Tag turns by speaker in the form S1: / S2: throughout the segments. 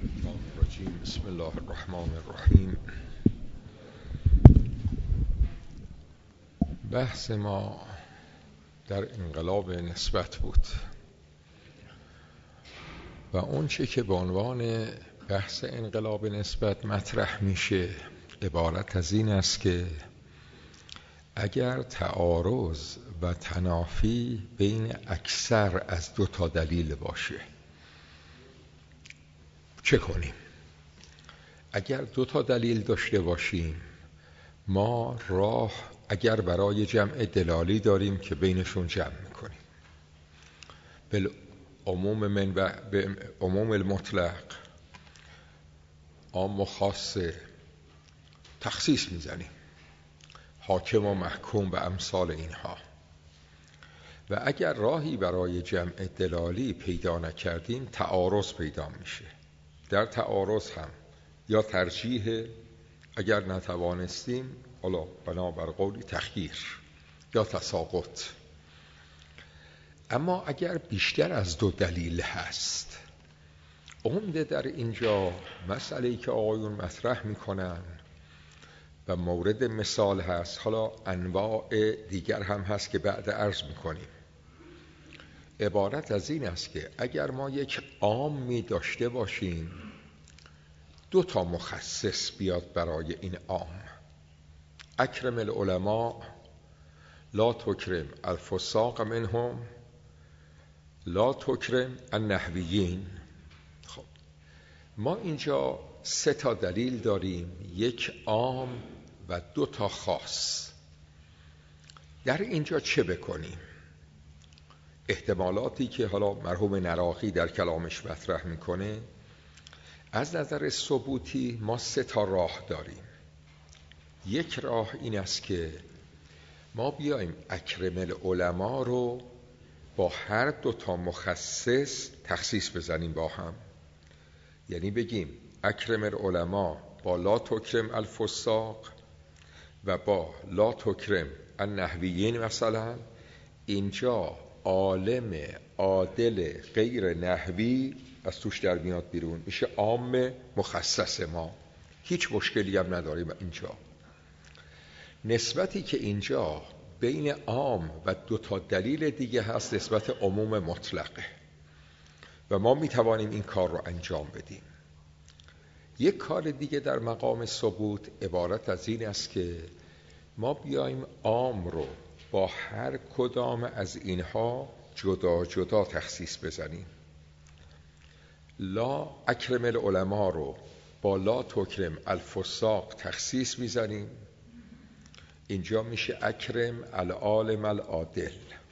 S1: الشیطان الرجیم. بسم الله الرحمن الرحیم. بحث ما در انقلاب نسبت بود و اون چه که به عنوان بحث انقلاب نسبت مطرح میشه عبارت از این است که اگر تعارض و تنافی بین اکثر از دو تا دلیل باشه چه کنیم؟ اگر دو تا دلیل داشته باشیم ما راه اگر برای جمع دلالی داریم که بینشون جمع میکنیم، به عموم المطلق عام و خاص تخصیص میزنیم، حاکم و محکوم و امثال اینها. و اگر راهی برای جمع دلالی پیدا نکردیم تعارض پیدا میشه. در تعارض هم یا ترجیح، اگر نتوانستیم حالا بنابر قولی تخییر یا تساقط. اما اگر بیشتر از دو دلیل هست، عمده در اینجا مسئله‌ای که آقایون مطرح میکنن و مورد مثال هست، حالا انواع دیگر هم هست که بعد عرض میکنیم، عبارت از این است که اگر ما یک عامی داشته باشیم دو تا مخصص بیاد برای این عام، اکرم العلماء لا تکرم الفساق منهم لا تکرم النحویین. خب ما اینجا سه تا دلیل داریم، یک عام و دو تا خاص. در اینجا چه بکنیم؟ احتمالاتی که حالا مرحوم نراقی در کلامش مطرح میکنه، از نظر ثبوتی ما سه تا راه داریم. یک راه این است که ما بیایم اکرم العلماء رو با هر دو تا مخصص تخصیص بزنیم با هم، یعنی بگیم اکرم العلماء با لا تکرم الفساق و با لا تکرم النحویین. مثلا اینجا عالم عادل غیر نحوی از توش در میاد بیرون، میشه عام مخصص ما، هیچ مشکلی هم نداریم. اینجا نسبتی که اینجا بین عام و دو تا دلیل دیگه هست نسبت عموم مطلقه و ما میتوانیم این کار رو انجام بدیم. یک کار دیگه در مقام ثبوت عبارت از این است که ما بیایم عام رو با هر کدام از اینها جدا جدا تخصیص بزنیم. لا اکرم العلماء رو با لا تکرم الفساق تخصیص میزنیم، اینجا میشه اکرم العالم العادل.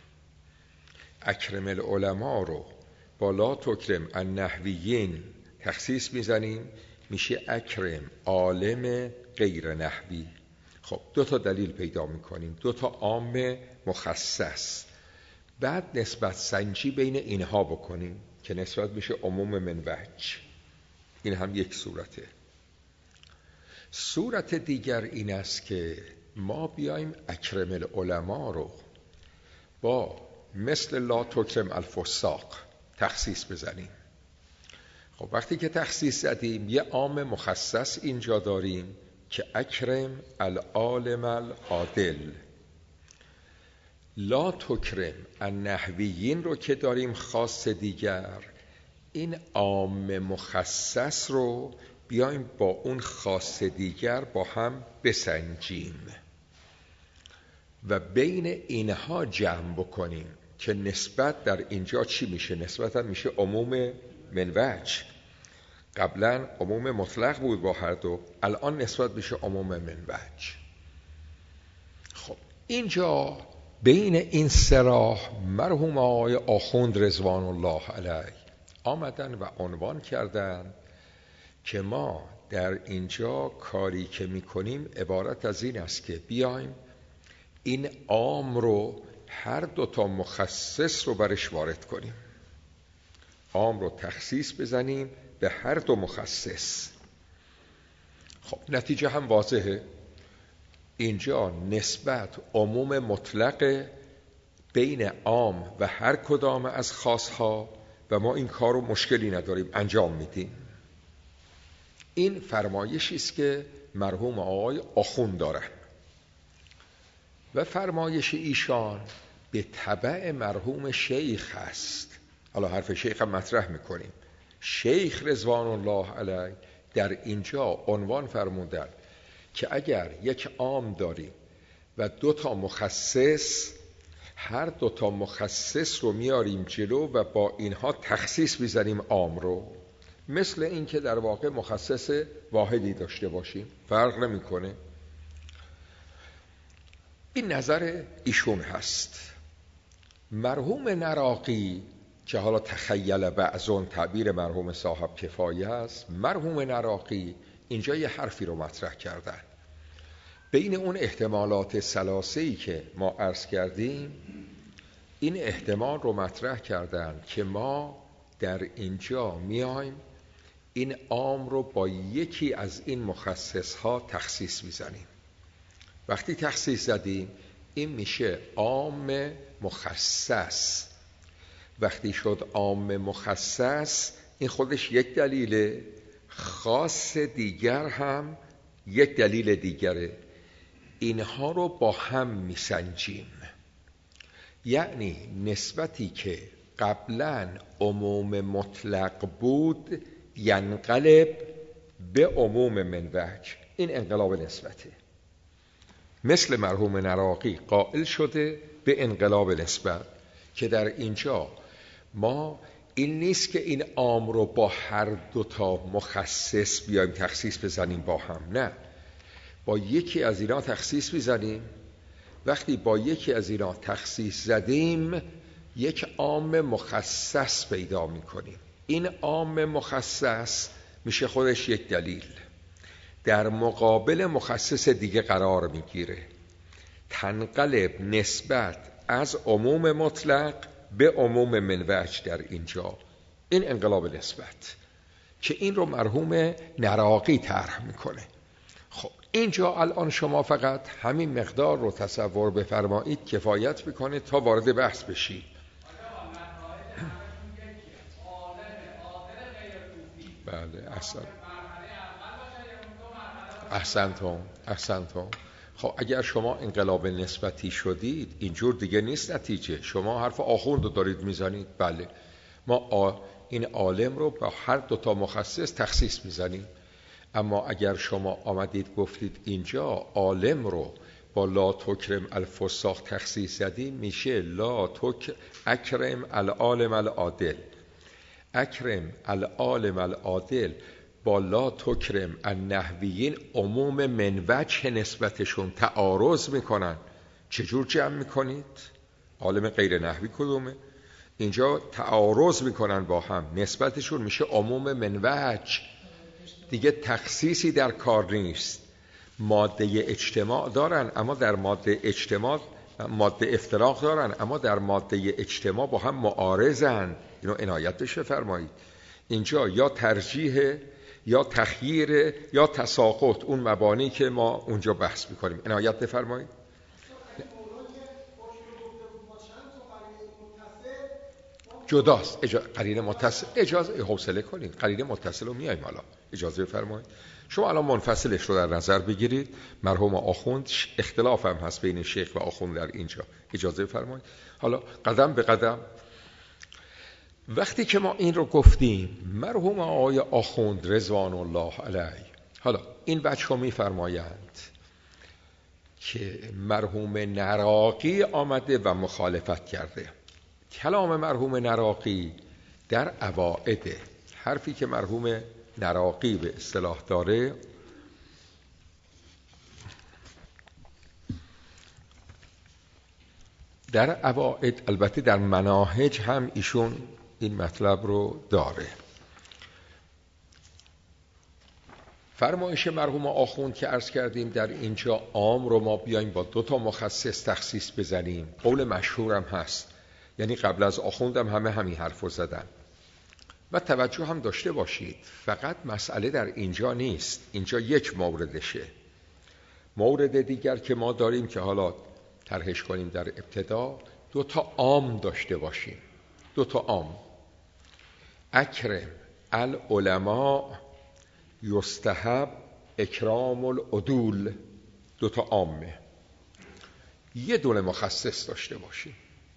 S1: اکرم العلماء رو با لا تکرم النحویین تخصیص میزنیم، میشه اکرم عالم غیر نحوی. خب دو تا دلیل پیدا میکنیم، دو تا عام مخصص. بعد نسبت سنجی بین اینها بکنیم که نسبت میشه عموم من وجه. این هم یک صورته. صورت دیگر این است که ما بیایم اکرم العلماء رو با مثل لا تکرم الفساق تخصیص بزنیم. خب وقتی که تخصیص زدیم یه عام مخصص اینجا داریم که اکرم العالم العادل. لا تکرم النحویین رو که داریم خاص دیگر، این عام مخصص رو بیایم با اون خاص دیگر با هم بسنجیم و بین اینها جمع بکنیم که نسبت در اینجا چی میشه؟ نسبت هم میشه عموم من وجه. قبلا عموم مطلق بود با هر دو، الان نسبت میشه عموم من وجه. خب اینجا بین این سه راه مرحوم آقای آخوند رضوان الله علیه آمدن و عنوان کردن که ما در اینجا کاری که میکنیم عبارت از این است که بیایم این عام رو هر دو تا مخصص رو برش وارد کنیم، عام رو تخصیص بزنیم به هر دو مخصص. خب نتیجه هم واضحه، اینجا نسبت عموم مطلق بین عام و هر کدام از خاصها و ما این کار رو مشکلی نداریم انجام میدیم. این فرمایشی است که مرحوم آقای آخوند دارن و فرمایش ایشان به تبع مرحوم شیخ هست. حالا حرف شیخ هم مطرح میکنیم. شیخ رضوان الله علیه در اینجا عنوان فرمودن که اگر یک عام داریم و 2 مخصص، هر 2 مخصص رو میاریم جلو و با اینها تخصیص میزنیم عام رو، مثل این که در واقع مخصص واحدی داشته باشیم، فرق نمیکنه. این نظر ایشون هست. مرحوم نراقی که حالا تخیل بعضون تعبیر مرحوم صاحب کفایه است، مرحوم نراقی اینجا یه حرفی رو مطرح کردن. بین اون احتمالات ثلاثه‌ای که ما عرض کردیم، این احتمال رو مطرح کردن که ما در اینجا میایم این عام رو با یکی از این مخصصها تخصیص میزنیم. وقتی تخصیص زدیم این میشه عام مخصص. وقتی شد عام مخصص، این خودش یک دلیله، خاص دیگر هم یک دلیل دیگره. اینها رو با هم میسنجیم، یعنی نسبتی که قبلا عموم مطلق بود ینقلب به عموم من وجه. این انقلاب نسبته. مثل مرحوم نراقی قائل شده به انقلاب نسبت که در اینجا ما این نیست که این عام رو با هر 2 مخصص بیایم تخصیص بزنیم با هم، نه، با یکی از اینا تخصیص بزنیم. وقتی با یکی از اینا تخصیص زدیم یک عام مخصص پیدا میکنیم. این عام مخصص میشه خودش یک دلیل، در مقابل مخصص دیگه قرار میگیره. تنقلب نسبت از عموم مطلق به عموم من وجه در اینجا. این انقلاب نسبت که این رو مرحوم نراقی طرح میکنه. خب اینجا الان شما فقط همین مقدار رو تصور بفرمایید کفایت میکنه تا وارد بحث بشید. بله احسنتم. خب اگر شما انقلاب نسبتی شدید اینجور دیگه نیست نتیجه. شما حرف آخوند رو دارید میزنید. بله ما این عالم رو با هر 2 مخصص تخصیص میزنیم. اما اگر شما آمدید گفتید اینجا عالم رو با لا تکرم الفساق تخصیص زدیم، میشه لا اکرم العالم العادل. اکرم العالم العادل با لا تکرم النحویین عموم من وجه نسبتشون تعارض میکنن. چجور جمع میکنید؟ عالم غیر نحوی کدومه؟ اینجا تعارض میکنن با هم، نسبتشون میشه عموم من وجه. دیگه تخصیصی در کار نیست. ماده اجتماع دارن اما در ماده اجتماع ماده افتراق دارن اما در ماده اجتماع با هم معارضن. اینو عنایت بشه فرمایید. اینجا یا ترجیح یا تخییر یا تساقط، اون مبانی که ما اونجا بحث میکنیم. عنایت بفرمایید. جداست. قرینه متصل. اجازه حوصله کنید، قرینه متصل رو میایم حالا. اجازه بفرمایید. شما الان منفصلش رو در نظر بگیرید. مرحوم آخوند اختلاف هم هست بین شیخ و آخوند در اینجا. اجازه بفرمایید. حالا قدم به قدم. وقتی که ما این رو گفتیم، مرحوم آقای آخوند رضوان الله علیه حالا این بچه ها میفرمایند که مرحوم نراقی آمده و مخالفت کرده. کلام مرحوم نراقی در اوائد، حرفی که مرحوم نراقی به اصطلاح داره در اوائد، البته در مناهج هم ایشون این مطلب رو داره. فرمایش مرحوم آخوند که عرض کردیم در اینجا عام رو ما بیایم با 2 مخصص تخصیص بزنیم، قول مشهورم هست. یعنی قبل از آخوندم همین حرف رو زدن. و توجه هم داشته باشید فقط مسئله در اینجا نیست، اینجا یک موردشه. مورد دیگر که ما داریم که حالا طرحش کنیم در ابتدا، 2 عام داشته باشیم. 2 عام. اکرم العلماء یستحب اکرام العدول، 2 تا عامه، یه دونه مخصص داشته باشیم.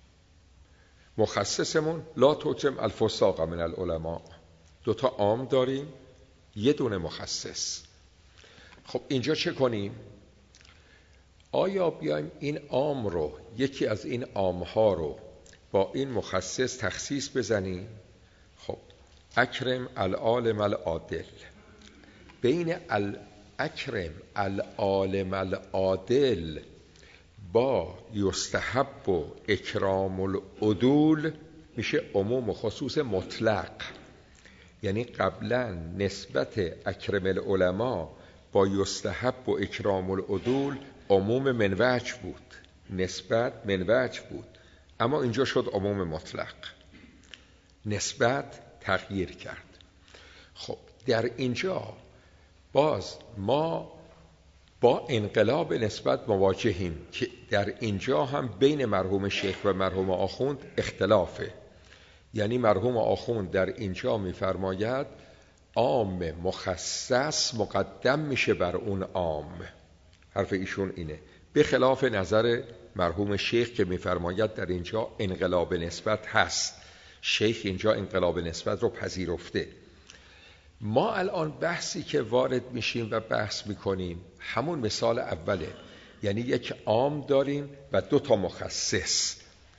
S1: مخصصمون لا تکرم الفساق من العلماء، 2 تا عام داریم، یه دونه مخصص. خب اینجا چه کنیم؟ آیا بیایم این عام رو، یکی از این عامها رو با این مخصص تخصیص بزنیم؟ خب اکرم العالم العادل، بین الاکرم العالم العادل با یستحب و اکرام العدول میشه عموم و خصوص مطلق. یعنی قبلا نسبت اکرم العلماء با یستحب و اکرام العدول عموم من وجه بود، نسبت من وجه بود، اما اینجا شد عموم مطلق، نسبت تغییر کرد. خب در اینجا باز ما با انقلاب نسبت مواجهیم که در اینجا هم بین مرحوم شیخ و مرحوم آخوند اختلافه. یعنی مرحوم آخوند در اینجا میفرماید عام مخصص مقدم میشه بر اون عام، حرف ایشون اینه، به خلاف نظر مرحوم شیخ که میفرماید در اینجا انقلاب نسبت هست. شیخ اینجا انقلاب نسبت رو پذیرفته. ما الان بحثی که وارد میشیم و بحث میکنیم همون مثال اوله، یعنی یک عام داریم و 2 تا مخصص.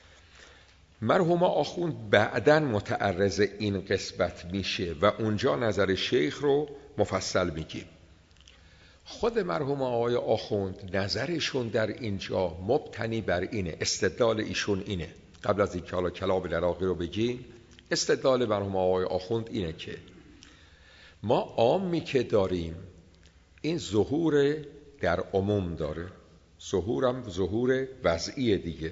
S1: مرحوم آخوند بعداً متعرض این قسمت میشه و اونجا نظر شیخ رو مفصل میگیم. خود مرحوم آقای آخوند نظرشون در اینجا مبتنی بر اینه، استدلال ایشون اینه، قبل از اینکه حالا کلام العراقی رو بگیم، استدلال مرحوم آقای آخوند اینه که ما عامی که داریم این ظهور در عموم داره، ظهورم ظهور وضعی دیگه.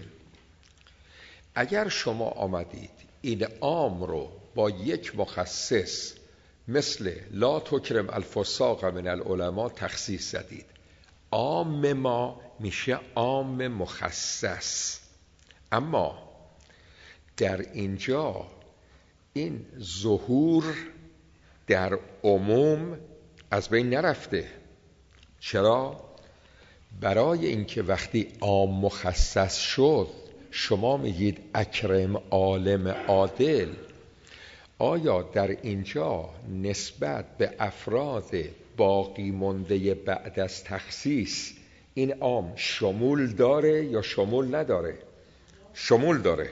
S1: اگر شما آمدید این عام رو با یک مخصص مثل لا تکرم الفساق من العلماء تخصیص زدید، عام ما میشه عام مخصص. اما در اینجا این ظهور در عموم از بین نرفته. چرا؟ برای اینکه وقتی عام مخصص شد شما میگید اکرم عالم عادل، آیا در اینجا نسبت به افراد باقی مانده بعد از تخصیص این عام شمول داره یا شمول نداره؟ شمول داره.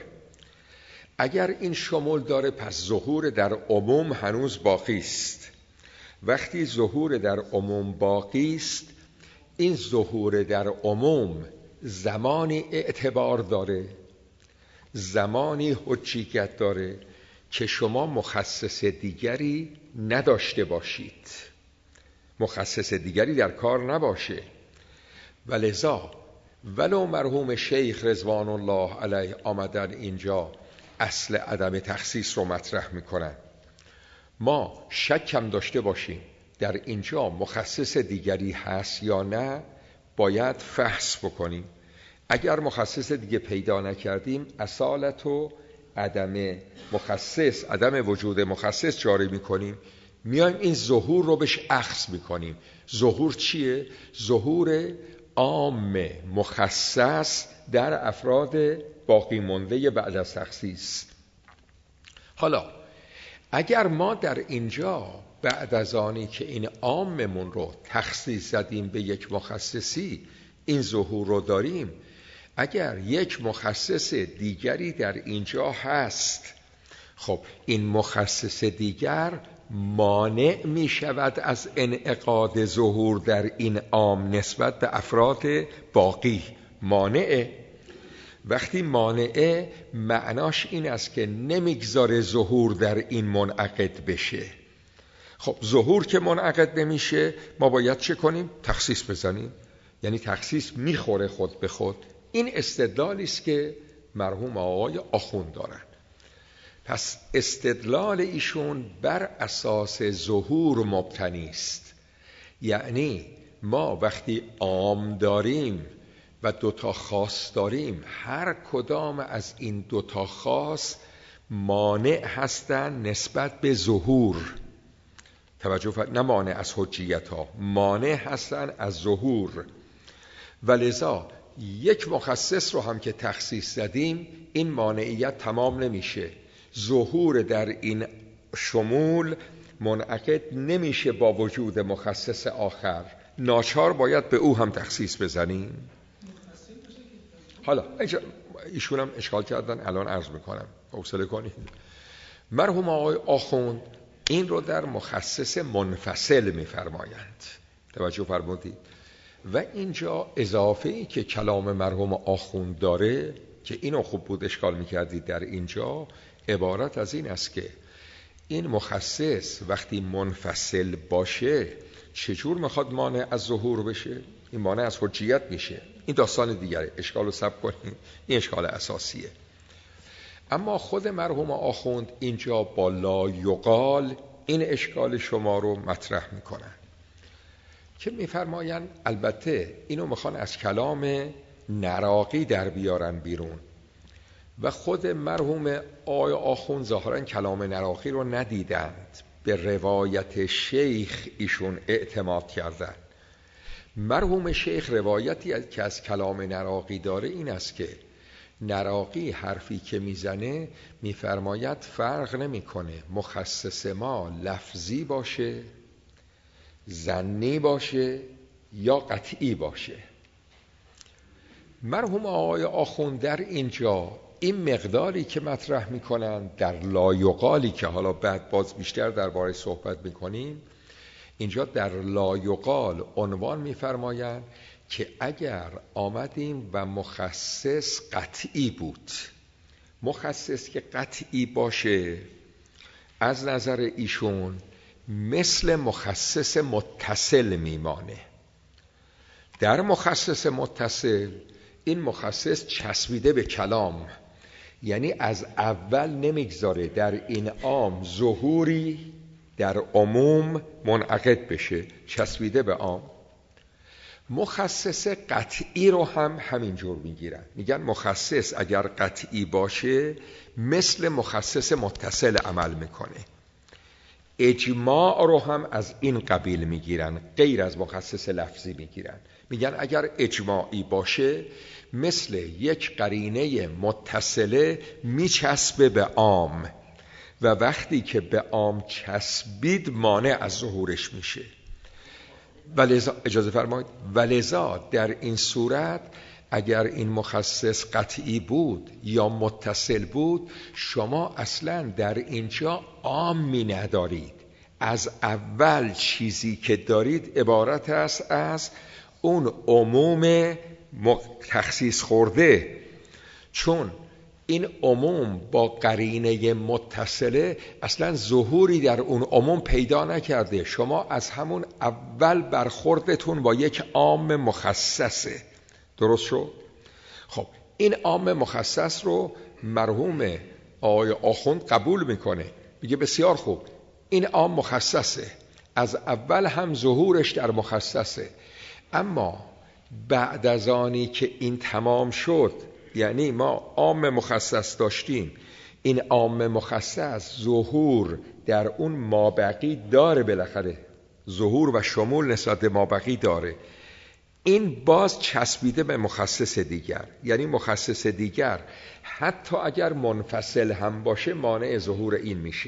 S1: اگر این شمول داره پس ظهور در عموم هنوز باقی است. وقتی ظهور در عموم باقی است، این ظهور در عموم زمانی اعتبار داره، زمانی حجیت داره که شما مخصص دیگری نداشته باشید، مخصص دیگری در کار نباشه. ولذا ولو مرحوم شیخ رضوان الله علیه آمدن اینجا اصل عدم تخصیص رو مطرح میکنن، ما شک هم داشته باشیم در اینجا مخصص دیگری هست یا نه، باید فحص بکنیم. اگر مخصص دیگه پیدا نکردیم اصالت و عدم مخصص، عدم وجود مخصص جاری میکنیم، میایم این ظهور رو بهش اخذ میکنیم. ظهور چیه؟ ظهور عام مخصص در افراد باقی مانده بعد از تخصیص. حالا اگر ما در اینجا بعد از آنی که این عاممون رو تخصیص زدیم به یک مخصصی این ظهور رو داریم، اگر یک مخصص دیگری در اینجا هست، خب این مخصص دیگر مانع می شود از انعقاد ظهور در این عام نسبت به افراد باقی. مانعه. وقتی مانعه معناش این است که نمیگذاره ظهور در این منعقد بشه. خب ظهور که منعقد نمیشه ما باید چه کنیم؟ تخصیص بزنیم. یعنی تخصیص میخوره خود به خود. این استدلالی است که مرحوم آقای آخوند دارن. پس استدلال ایشون بر اساس ظهور مبتنی است. یعنی ما وقتی عام داریم و 2 تا خاص داریم، هر کدام از این 2 تا خاص مانع هستند نسبت به ظهور. نه مانع از حجیت ها، مانع هستن از ظهور. ولذا یک مخصص رو هم که تخصیص زدیم این مانعیت تمام نمیشه. ظهور در این شمول منعقد نمیشه با وجود مخصص آخر، ناچار باید به او هم تخصیص بزنیم. حالا ایشون هم اشکال کردن، الان عرض میکنم، حوصله کنید. مرحوم آقای آخوند این رو در مخصص منفصل میفرمایند، توجه فرمودید. و اینجا اضافه‌ای که کلام مرحوم آخوند داره که اینو خوب بود اشکال میکردید در اینجا، عبارت از این است که این مخصص وقتی منفصل باشه چجور میخواد مانع از ظهور بشه؟ این مانع از حجیت میشه. این داستان دیگره، اشکال رو صبر کنید، این اشکال اساسیه. اما خود مرحوم آخوند اینجا با لا یقال این اشکال شما رو مطرح میکنن که میفرماین البته اینو میخوان از کلام نراقی در بیارن بیرون و خود مرحوم آقای آخوند ظاهرا کلام نراقی رو ندیدند، به روایت شیخ ایشون اعتماد کردن. مرحوم شیخ روایتی که از کلام نراقی داره این است که نراقی حرفی که میزنه میفرماید فرق نمیکنه مخصص ما لفظی باشه، ظنی باشه یا قطعی باشه. مرحوم آقای آخوند در اینجا این مقداری که مطرح میکنن در لایقالی که حالا بعد باز بیشتر درباره صحبت میکنیم، اینجا در لایقال عنوان میفرمایند که اگر آمدیم و مخصص قطعی بود، مخصص که قطعی باشه از نظر ایشون مثل مخصص متصل میمانه. در مخصص متصل این مخصص چسبیده به کلام، یعنی از اول نمیگذاره در این عام ظهوری در عموم منعقد بشه، چسبیده به عام. مخصص قطعی رو هم همینجور میگیرن، میگن مخصص اگر قطعی باشه مثل مخصص متصل عمل میکنه. اجماع رو هم از این قبیل میگیرن، غیر از مخصص لفظی میگیرن، میگن اگر اجماعی باشه مثل یک قرینه متصله میچسبه به عام و وقتی که به عام چسبید مانع از ظهورش میشه. ولذا اجازه فرمایید، ولذا در این صورت اگر این مخصص قطعی بود یا متصل بود شما اصلا در اینجا عامی ندارید، از اول چیزی که دارید عبارت است از اون عموم تخصیص خورده، چون این عموم با قرینه متصله اصلا ظهوری در اون عموم پیدا نکرده، شما از همون اول برخوردتون با یک عام مخصصه. درست شد؟ خب این عام مخصص رو مرحوم آقای آخوند قبول میکنه، میگه بسیار خوب این عام مخصصه، از اول هم ظهورش در مخصصه، اما بعد از آنی که این تمام شد، یعنی ما عام مخصص داشتیم، این عام مخصص ظهور در اون مابقی داره، بالاخره ظهور و شمول نسبت به مابقی داره، این باز چسبیده به مخصص دیگر، یعنی مخصص دیگر حتی اگر منفصل هم باشه مانع ظهور این میشه.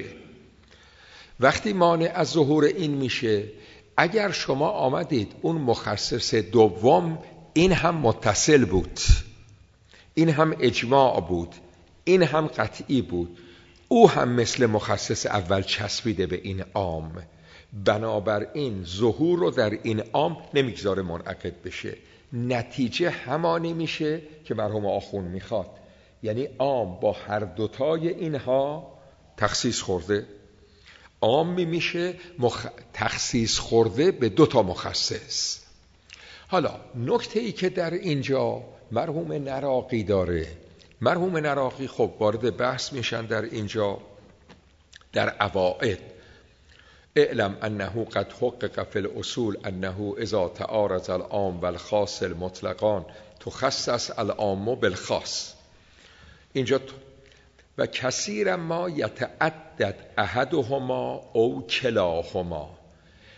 S1: وقتی مانع از ظهور این میشه، اگر شما آمدید اون مخصص دوم این هم متصل بود، این هم اجماع بود، این هم قطعی بود، او هم مثل مخصص اول چسبیده به این عام، بنابراین ظهور رو در این عام نمیگذاره منعقد بشه، نتیجه همانی میشه که مرحوم آخوند میخواد، یعنی عام با هر دوتای اینها تخصیص خورده، عام میشه تخصیص خورده به دوتا مخصص. حالا نکته ای که در اینجا مرحوم نراقی داره، مرحوم نراقی خب وارد بحث میشن در اینجا در عوائد، اعلم انه قد حقق فی الاصول انه اذا تعارض العام والخاص المطلقان تخصص العام بالخاص. اینجا و کثیر ما یتعدد احدهما او کلاهما،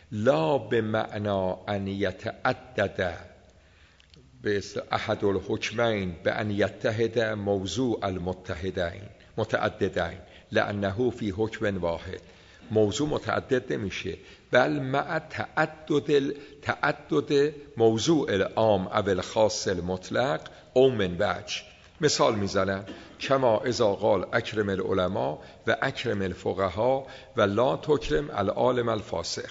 S1: لا به معنا ان یتعدد به احد الحکمین به ان یتحد موضوع متعددین لانه فی حکم واحد. موضوع متعدد نمیشه، بل مع تعدد موضوع العام او الخاص المطلق او من وجه. مثال میزنن کما اذا قال اکرم العلماء و اکرم الفقها و لا تکرم العالم الفاسق.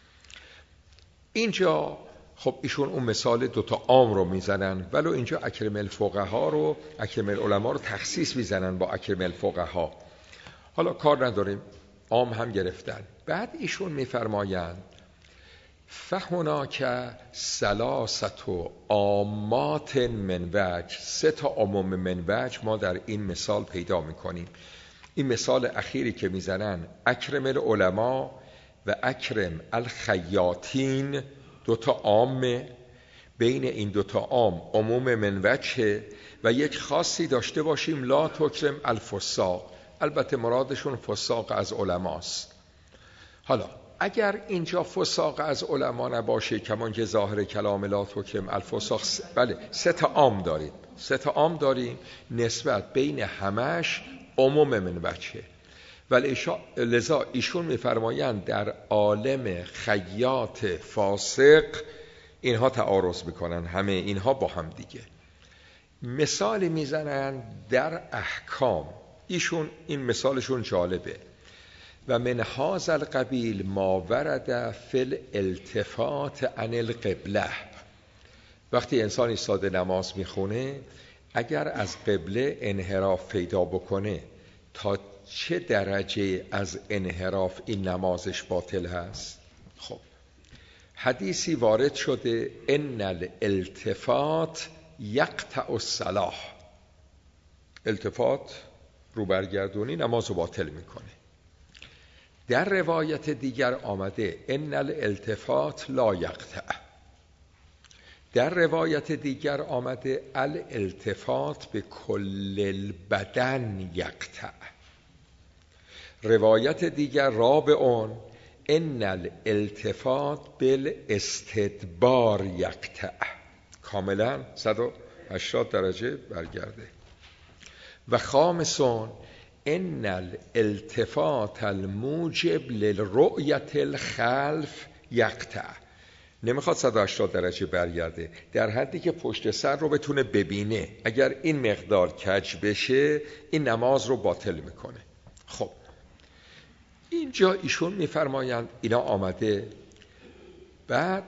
S1: اینجا خب ایشون اون مثال دوتا عام رو میزنن، ولو اینجا اکرم الفقها رو، اکرم العلماء رو تخصیص میزنن با اکرم الفقها. حالا کار نداریم، عام هم گرفتن. بعد ایشون میفرمایند فهناک ثلاثت عامات من وجه، 3 تا عموم من وجه ما در این مثال پیدا میکنیم. این مثال اخیری که میزنن اکرم العلماء و اکرم الخیاطین، 2 تا عامه، بین این 2 تا عام عموم من وجه و یک خاصی داشته باشیم لا تکرم الفساق. البته مرادشون فساق از علماست. حالا اگر اینجا فساق از علما نباشه، کمان که ظاهر کلام لا تکرم الفساق، بله 3 تا عام داریم، 3 تا عام داریم، نسبت بین همش عموم من وجه. ولی لذا ایشون میفرمایند در عالم خیاط فاسق اینها تعارض میکنن، همه اینها با هم دیگه. مثال میزنن در احکام، ایشون این مثالشون جالبه. و من هذا القبیل ما ورد فی الالتفات عن القبله. وقتی انسان ایستاده نماز میخونه، اگر از قبله انحراف پیدا بکنه، تا چه درجه از انحراف این نمازش باطل هست؟ خب حدیثی وارد شده ان الالتفات یقطع الصلاة، التفات رو برگردونی نماز رو باطل میکنه. در روایت دیگر آمده ان الالتفات لا یقطع. در روایت دیگر آمده الالتفات به کل البدن یقطع. روایت دیگر رابعون ان الالتفات بالاستدبار یقطع، کاملا 180 درجه برگرده. و خامسون ان الالتفات الموجب للرؤیت الخلف یقطع. نمیخواد 180 درجه برگرده، در حدی که پشت سر رو بتونه ببینه. اگر این مقدار کج بشه این نماز رو باطل میکنه. خب اینجا ایشون میفرمایند اینا آمده. بعد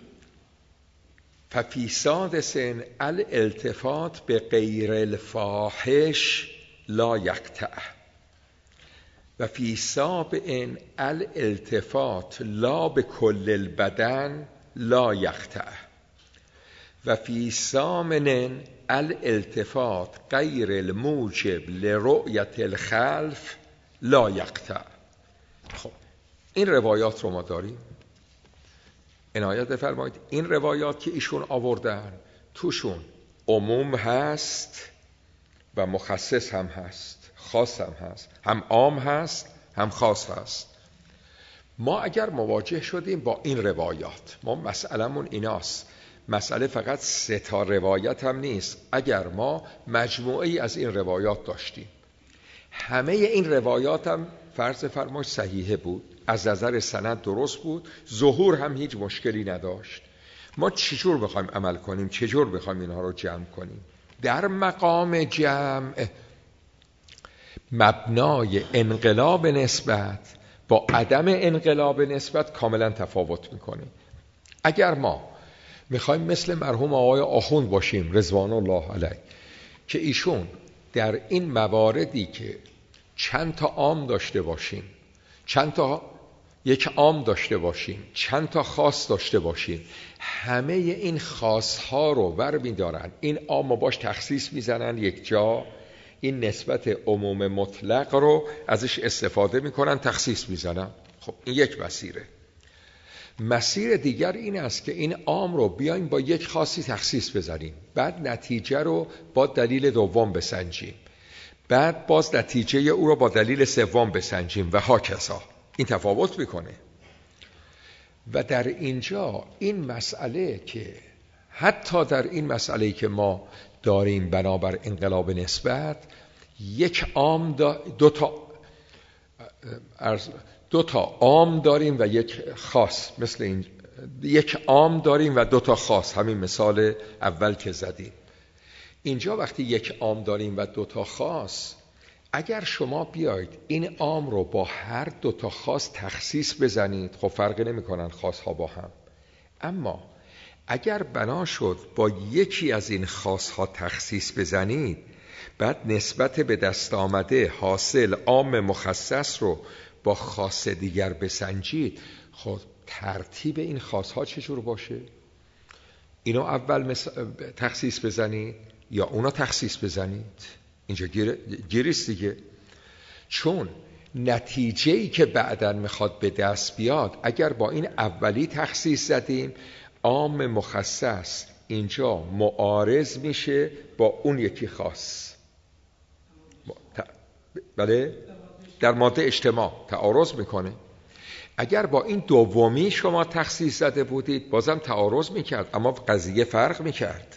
S1: ففی سادسن الالتفات به غیر الفاحش لا یقطع و فی سابعن الالتفات لا به کل البدن لا یقطع و فی ثامن الالتفات غیر الموجب لرؤیت الخلف لا یقطع. خب این روایات رو ما داریم. عنایت بفرمایید این روایات که ایشون آوردن توشون عموم هست و مخصص هم هست، خاص هم هست، هم عام هست هم خاص هست. ما اگر مواجه شدیم با این روایات، ما مسئلمون ایناست، مسئله فقط 3 تا روایت هم نیست. اگر ما مجموعی از این روایات داشتیم، همه این روایات هم فرض فرماش صحیحه بود، از نظر سند درست بود، ظهور هم هیچ مشکلی نداشت، ما چجور بخوایم عمل کنیم؟ چجور بخوایم اینها رو جمع کنیم؟ در مقام جمع مبنای انقلاب نسبت با عدم انقلاب نسبت کاملا تفاوت میکنه. اگر ما میخوایم مثل مرحوم آقای آخوند باشیم رضوان الله علیه که ایشون در این مواردی که چند تا عام داشته باشیم، یک عام داشته باشیم، چند تا خاص داشته باشیم، همه این خاص ها رو برمی‌دارن، این عام رو باش تخصیص میزنن یک جا، این نسبت عموم مطلق رو ازش استفاده میکنن، تخصیص میزنن. خب این یک مسیره. مسیر دیگر این است که این عام رو بیایم با یک خاصی تخصیص بزنیم، بعد نتیجه رو با دلیل دوم بسنجیم، بعد باز نتیجه او رو با دلیل سوم بسنجیم و هاکذا. این تفاوت میکنه. و در اینجا این مسئله که حتی در این مسئله که ما داریم بنابر انقلاب نسبت، یک عام دو تا عام داریم و یک خاص، مثل این یک عام داریم و دو تا خاص، همین مثال اول که زدیم. اینجا وقتی یک عام داریم و دو تا خاص، اگر شما بیاید این عام رو با هر دو تا خاص تخصیص بزنید، خب فرقی نمی‌کنن خاص ها با هم. اما اگر بنا شد با یکی از این خاص ها تخصیص بزنید، بعد نسبت به دست آمده حاصل عام مخصص رو با خاص دیگر بسنجید، خب ترتیب این خاص ها چجور باشه؟ اینو اول تخصیص بزنید یا اونا تخصیص بزنید؟ اینجا گیریست دیگه. چون نتیجه‌ای که بعداً میخواد به دست بیاد، اگر با این اولی تخصیص زدیم، عام مخصص اینجا معارض میشه با اون یکی خاص. بله؟ در ماده اجتماع تعارض میکنه. اگر با این دومی شما تخصیص زده بودید، بازم تعارض میکرد، اما قضیه فرق میکرد.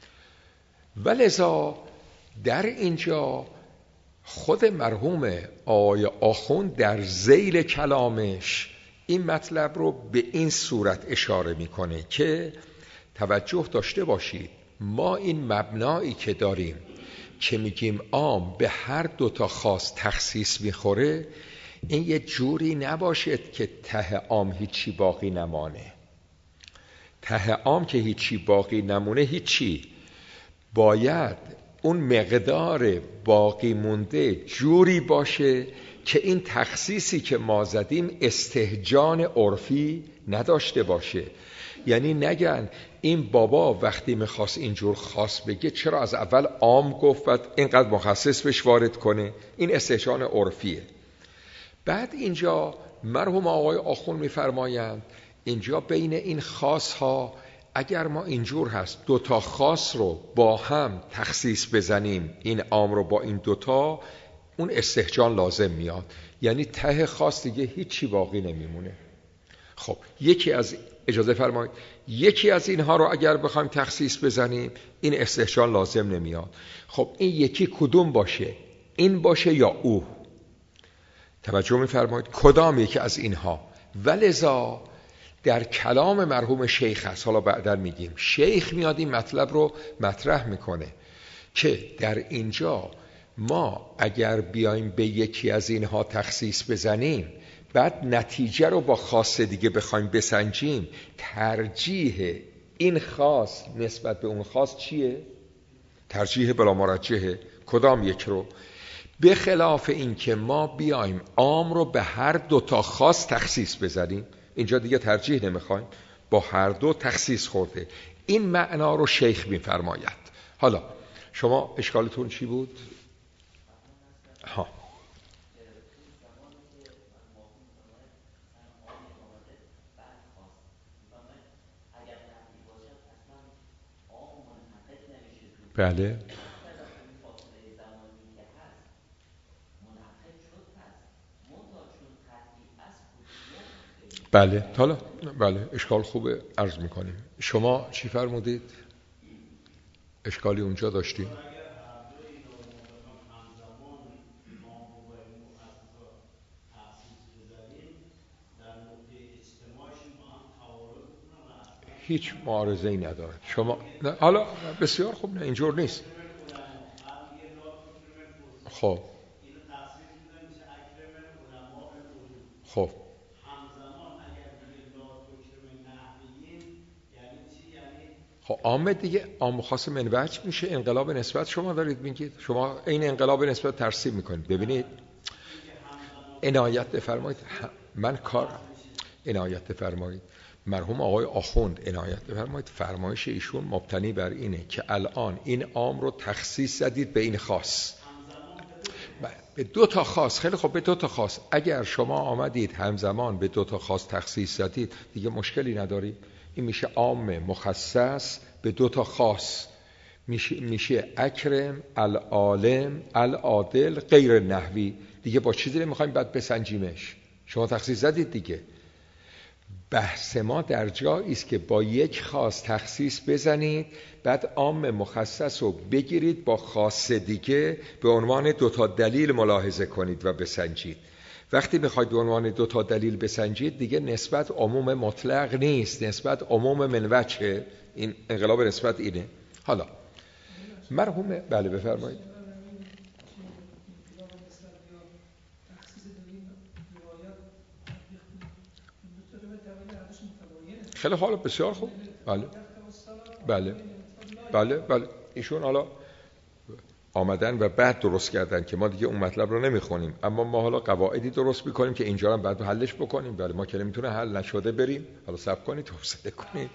S1: ولذا در اینجا خود مرحوم آقای آخوند در ذیل کلامش این مطلب رو به این صورت اشاره میکنه که توجه داشته باشید، ما این مبنایی که داریم که میگیم عام به هر دو تا خاص تخصیص میخوره، این یه جوری نباشد که ته عام هیچی باقی نمانه. ته عام که هیچی باقی نمونه، هیچی، باید اون مقدار باقی مونده جوری باشه که این تخصیصی که ما زدیم استهجان عرفی نداشته باشه. یعنی نگن این بابا وقتی میخواست اینجور خاص بگه چرا از اول عام گفت و اینقدر مخصص بهش وارد کنه، این استهجان عرفیه. بعد اینجا مرحوم آقای آخوند میفرمایند اینجا بین این خاص ها اگر ما اینجور هست دوتا خاص رو با هم تخصیص بزنیم، این عام رو با این دوتا، اون استهجان لازم میاد، یعنی ته خاص دیگه هیچی باقی نمیمونه. خب اجازه فرمایید یکی از اینها رو اگر بخوایم تخصیص بزنیم، این استهجان لازم نمیاد. خب این یکی کدوم باشه؟ این باشه یا او؟ توجه میفرمایید کدام یکی از اینها؟ ولذا در کلام مرحوم شیخ هست، حالا بعداً میگیم، شیخ میاد این مطلب رو مطرح میکنه که در اینجا ما اگر بیایم به یکی از اینها تخصیص بزنیم، بعد نتیجه رو با خاص دیگه بخوایم بسنجیم، ترجیح این خاص نسبت به اون خاص چیه؟ ترجیح بلا مرجحه. کدام یک رو؟ به خلاف این که ما بیایم عام رو به هر دو تا خاص تخصیص بزنیم، اینجا دیگه ترجیح نمیخوایم، با هر دو تخصیص خورده. این معنا رو شیخ میفرماید. حالا شما اشکالتون چی بود؟ ها بله بله، حالا بله، اشکال خوبه، عرض میکنیم. شما چی فرمودید؟ اشکالی اونجا داشتیم؟ هیچ معارضه‌ای نداره. شما حالا بسیار خوب، نه اینجور نیست. خب خب خب عام دیگه، عام خاص من وجه میشه. انقلاب نسبت شما دارید میگید، شما این انقلاب نسبت ترسیم میکنید. ببینید عنایت بفرمایید، من کار عنایت بفرمایید، مرحوم آقای آخوند عنایت بفرمایید، فرمایش ایشون مبتنی بر اینه که الان این عام رو تخصیص زدید به این خاص، به دو تا خاص. خیلی خب، به دو تا خاص. اگر شما آمدید همزمان به دو تا خاص تخصیص زدید، دیگه مشکلی نداری. این میشه عام مخصص به دو تا خاص، میشه اکرم، العالم، العادل، غیر نحوی. دیگه با چیزی نمیخوایم بعد بسنجیمش، شما تخصیص زدید دیگه. بحث ما در جایی است که با یک خاص تخصیص بزنید، بعد عام مخصص رو بگیرید با خاص دیگه به عنوان 2 دلیل ملاحظه کنید و بسنجید. وقتی میخواید به عنوان 2 دلیل بسنجید دیگه نسبت عموم مطلق نیست، نسبت عموم من وجه. این انقلاب نسبت اینه. حالا مرحوم بله بفرمایید. خیلی حالا بسیار خوب. بله ایشون حالا آمدن و بعد درست کردن که ما دیگه اون مطلب رو نمیخونیم، اما ما حالا قواعدی درست میکنیم که اینجا هم بعد حلش بکنیم. بله ما که نمیتونه حل نشده بریم. حالا صبر کنید، حوصله کنید.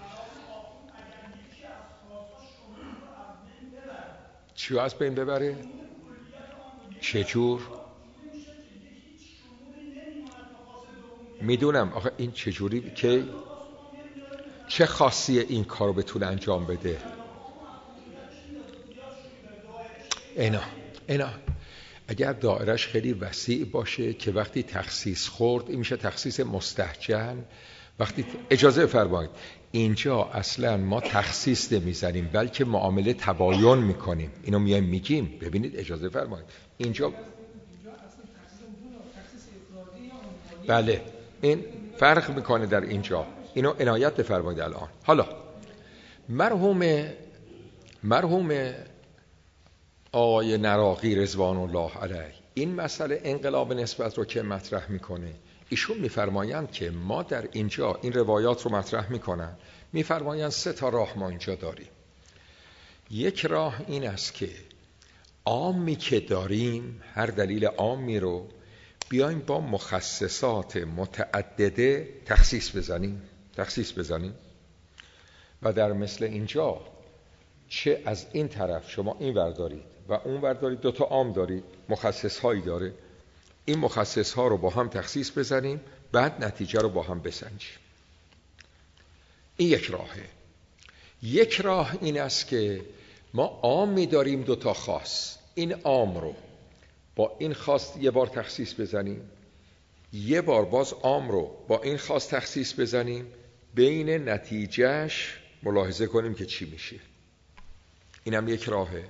S1: چی از بین ببره؟ چجور؟ میدونم آخه این چجوری که چه خاصیه این کارو بتونه انجام بده؟ اینا اگر دایرش خیلی وسیع باشه که وقتی تخصیص خورد این میشه تخصیص مستهجن. وقتی اجازه فرمایید اینجا اصلا ما تخصیص نمیزنیم بلکه معامله تباین میکنیم. اینو میایم میگیم ببینید اجازه فرمایید اینجا بله این فرق میکنه در اینجا. اینو عنایت بفرمایید الان. حالا مرحوم آقای نراقی رضوان الله علیه این مسئله انقلاب نسبت رو که مطرح میکنه، ایشون میفرمایند که ما در اینجا این روایات رو مطرح میکنن، میفرمایند 3 راه ما اینجا داریم. یک راه این است که عامی که داریم، هر دلیل عامی رو بیایم با مخصصات متعدده تخصیص بزنیم و در مثل اینجا چه از این طرف شما این ور دارید و اون ور دارید، 2 عام دارید، مخصص هایی داره، این مخصص ها رو با هم تخصیص بزنیم بعد نتیجه رو با هم بسنجیم. این یک راهه. یک راه این است که ما عامی داریم 2 خاص، این عام رو با این خاص یه بار تخصیص بزنیم، یه بار باز عام رو با این خاص تخصیص بزنیم، بین نتیجهش ملاحظه کنیم که چی میشه. اینم یک راهه.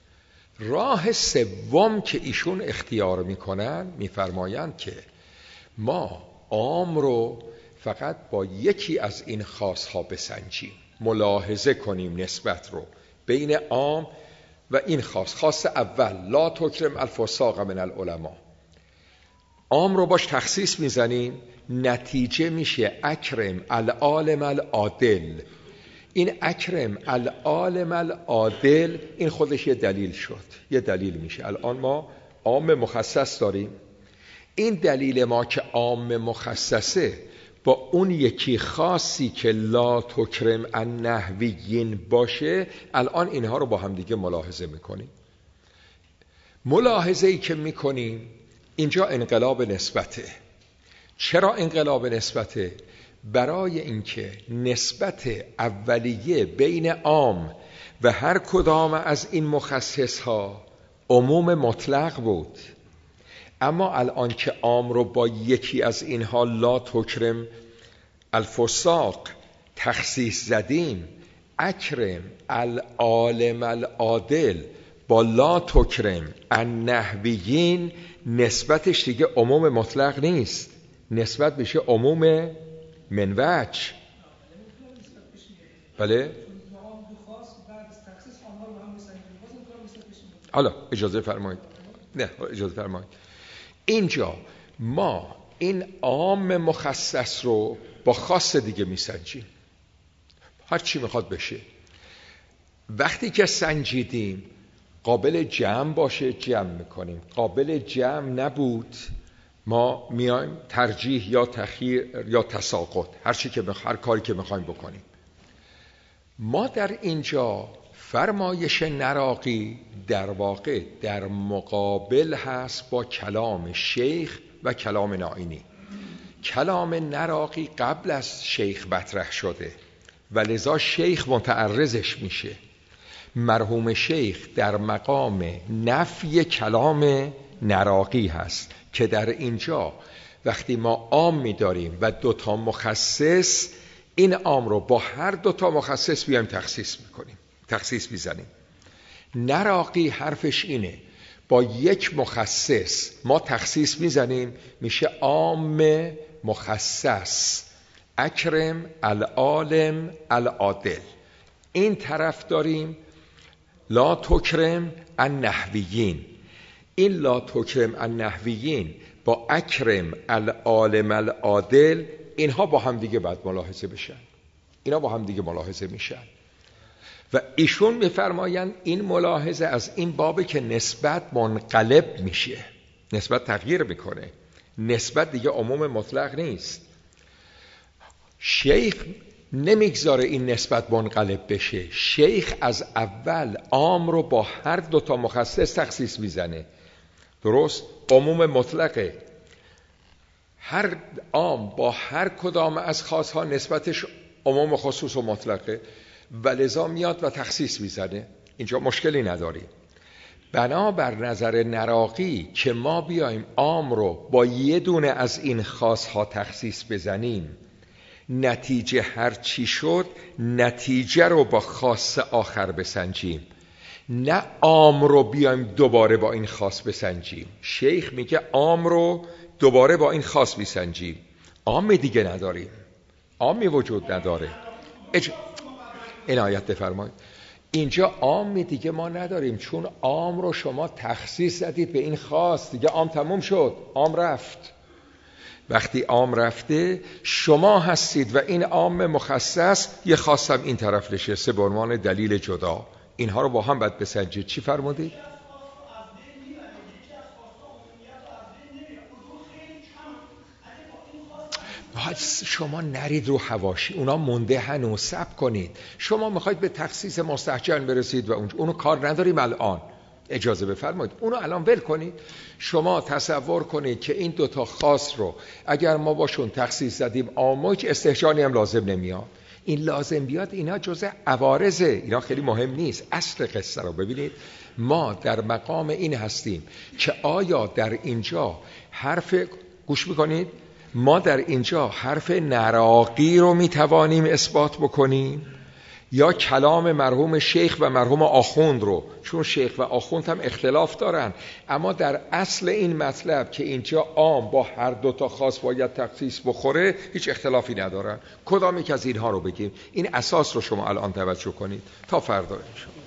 S1: راه سوم که ایشون اختیار میکنن، میفرمایند که ما عام رو فقط با یکی از این خاص ها بسنجیم، ملاحظه کنیم نسبت رو بین عام و این خاص اول لا تکرم الفساق من العلماء، عام رو باش تخصیص میزنیم، نتیجه میشه اکرم العالم العادل. این اکرم العالم العادل این خودش یه دلیل شد، یه دلیل میشه. الان ما عام مخصص داریم، این دلیل ما که عام مخصصه با اون یکی خاصی که لا تکرم النحویین باشه، الان اینها رو با هم دیگه ملاحظه میکنیم. ملاحظه ای که میکنیم اینجا انقلاب نسبته. چرا انقلاب نسبته؟ برای اینکه نسبت اولیه بین عام و هر کدام از این مخصص ها عموم مطلق بود، اما الان که عام رو با یکی از اینها لا تکرم الفساق تخصیص زدیم، اکرم العالم العادل با لا تکرم النحویین، نسبتش دیگه عموم مطلق نیست، نسبت بشه عموم من وجه. بله حالا اجازه فرمایید، اینجا ما این عام مخصص رو با خاص دیگه میسنجیم، هر چی میخواد بشه. وقتی که سنجیدیم قابل جمع باشه جمع میکنیم، قابل جمع نبود ما میایم ترجیح یا تخییر یا تساقط، هر کاری که میخوایم بکنیم. ما در اینجا فرمایش نراقی در واقع در مقابل هست با کلام شیخ و کلام ناینی. کلام نراقی قبل از شیخ مطرح شده و لذا شیخ متعرضش میشه. مرحوم شیخ در مقام نفی کلام نراقی هست که در اینجا وقتی ما عام می‌داریم و 2 مخصص، این عام رو با هر 2 مخصص بیایم تخصیص میزنیم. نراقی حرفش اینه، با 1 مخصص ما تخصیص میزنیم، میشه عام مخصص، اکرم العالم العادل. این طرف داریم لا تکرم النحویین. این لا تکرم النحویین با اکرم العالم العادل، اینها با هم دیگه باید ملاحظه بشن، اینا با هم دیگه ملاحظه میشن. و ایشون میفرمایند این ملاحظه از این بابه که نسبت منقلب میشه، نسبت تغییر میکنه، نسبت دیگه عموم مطلق نیست. شیخ نمیگذاره این نسبت منقلب بشه. شیخ از اول عام رو با هر 2 مخصص تخصیص میزنه. درست؟ عموم مطلقه. هر عام با هر کدام از خاصها نسبتش عموم خصوص و مطلقه و لذا میاد و تخصیص میزنه. اینجا مشکلی نداری. بنابر نظر نراقی که ما بیایم عام رو با 1 دونه از این خاصها تخصیص بزنیم، نتیجه هر چی شد نتیجه رو با خاص آخر بسنجیم، نه عام رو بیایم دوباره با این خاص بسنجیم. شیخ میگه عام رو دوباره با این خاص بسنجیم. عام دیگه نداریم، عامی وجود نداره. عنایت بفرمایید. اینجا عام دیگه ما نداریم، چون عام رو شما تخصیص زدید به این خاص، دیگه عام تموم شد، عام رفت. وقتی عام رفته شما هستید و این عام مخصص یه خاصم این طرف نشسته به عنوان دلیل جدا. اینها رو با هم باید بسنجید. چی فرمودید؟ شما نرید رو حواشی، اونا مونده هنوز، صبر کنید. شما میخواید به تخصیص مستحجن برسید و اونو کار نداریم الان، اجازه بفرمایید اونو الان ول کنید. شما تصور کنید که این 2 خاص رو اگر ما باشون تخصیص زدیم عام، هیچ استحجانی هم لازم نمیاد. این لازم بیاد اینا جزء عوارضه، اینا خیلی مهم نیست. اصل قصه رو ببینید. ما در مقام این هستیم که آیا در اینجا گوش میکنید، ما در اینجا حرف نراقی رو میتوانیم اثبات بکنیم یا کلام مرحوم شیخ و مرحوم آخوند رو، چون شیخ و آخوند هم اختلاف دارن، اما در اصل این مطلب که اینجا عام با هر 2 خاص باید تخصیص بخوره هیچ اختلافی ندارن. کدام یک از اینها رو بگیم؟ این اساس رو شما الان توجه کنید تا فردا انشاءالله.